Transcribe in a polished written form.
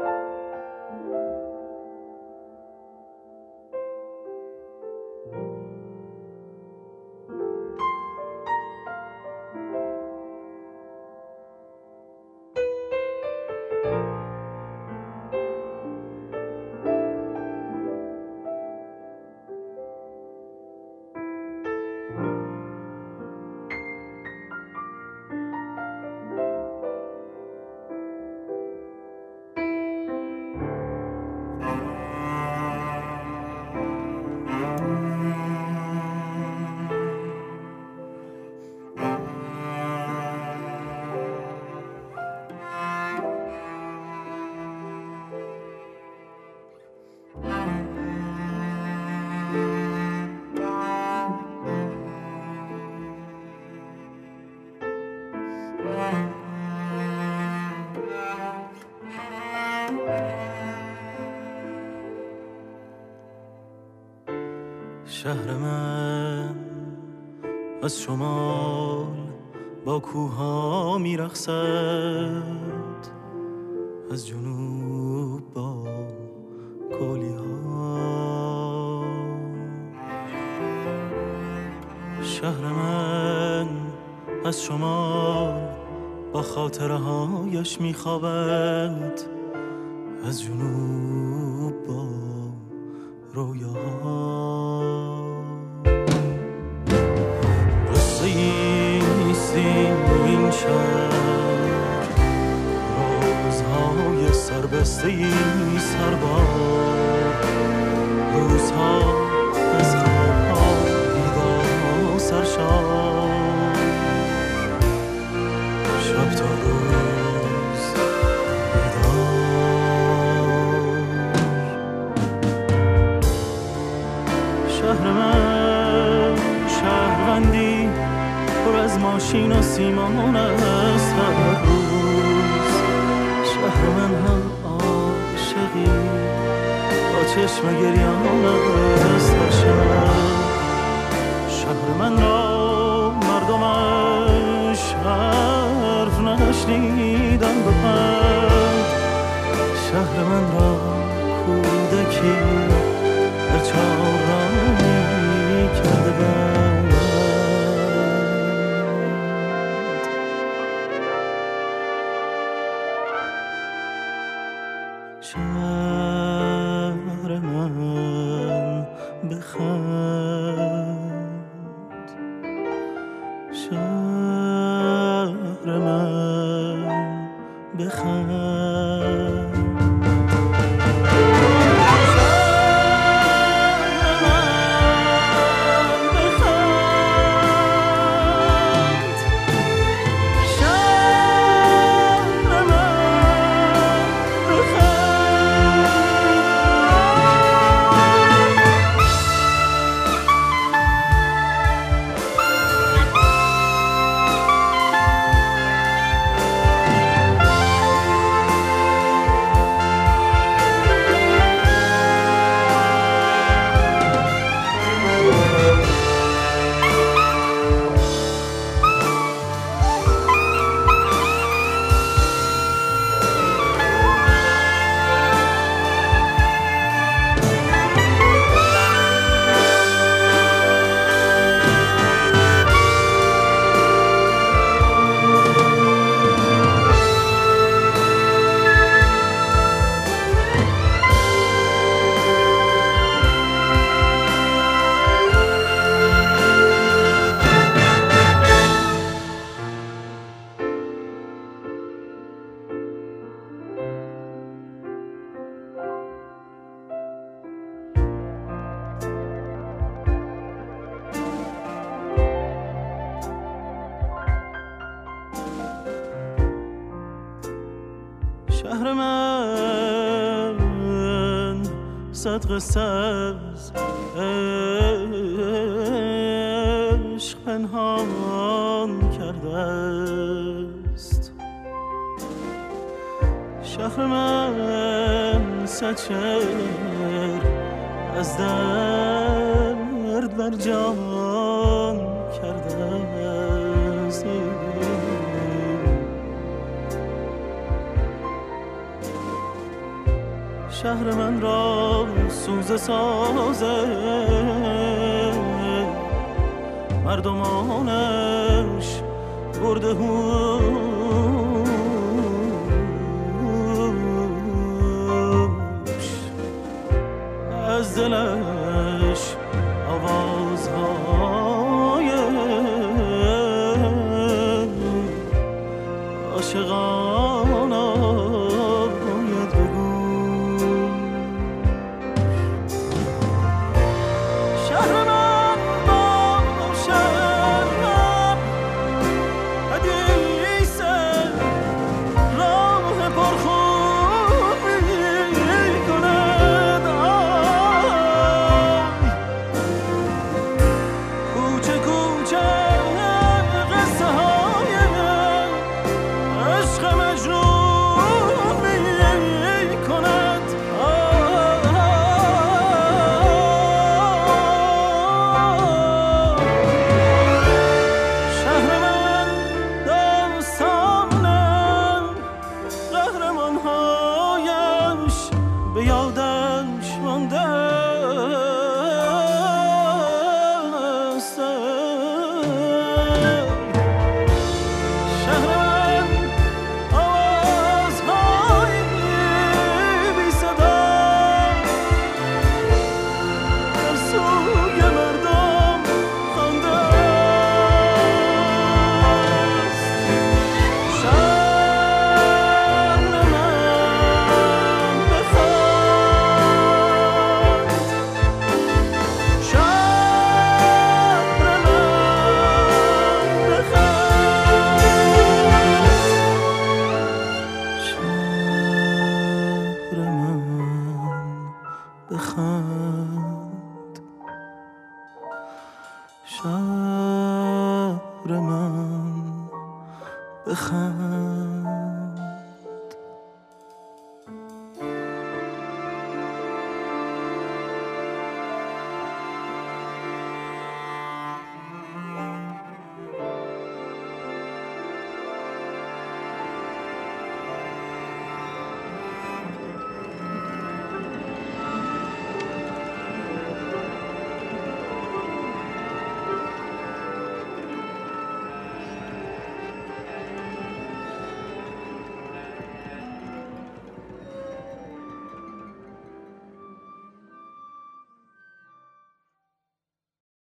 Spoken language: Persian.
شهر من از شمال با کوها میرقصد، از جنوب با کولی ها. شهر من از شمال با خاطره هایش میخوابد، از جنوب با رویاها. قصه ایست این شهر، روزهای سربسته ای سربار، روزها از خوابها بیدار سرشار، شب تا روز شهر من شهروندی پر از ماشین و سیمان است هر روز. شهر من هم عاشقی با چشم گریان است هر شب. شهر من را مردمش حرف نشنیدن به پند، شهر من را کودکی در چهارراهی کرده بند. شهر من بخند، شهر من بخند. شهر من صد قصه از عشق پنهان کرده است. شهر من صد شعر از درد بر جان کرده است. شهر من را سوزه سازه، مردمانش برده هوش، از دلش آوازهای عاشقان آید بگو. شهر من باشد حدیث راه پرخون می کند، کوچه کوچه قصه های عشق مجنون می کند. شهر من داستان قهرمان‌هایش به یادش مانده است. شهر من آوازهای بی صدا در سوی مردم خوانده است. شهر من بخواد، شهر من بخواد، شهر من بخواد، شهر من بخواد.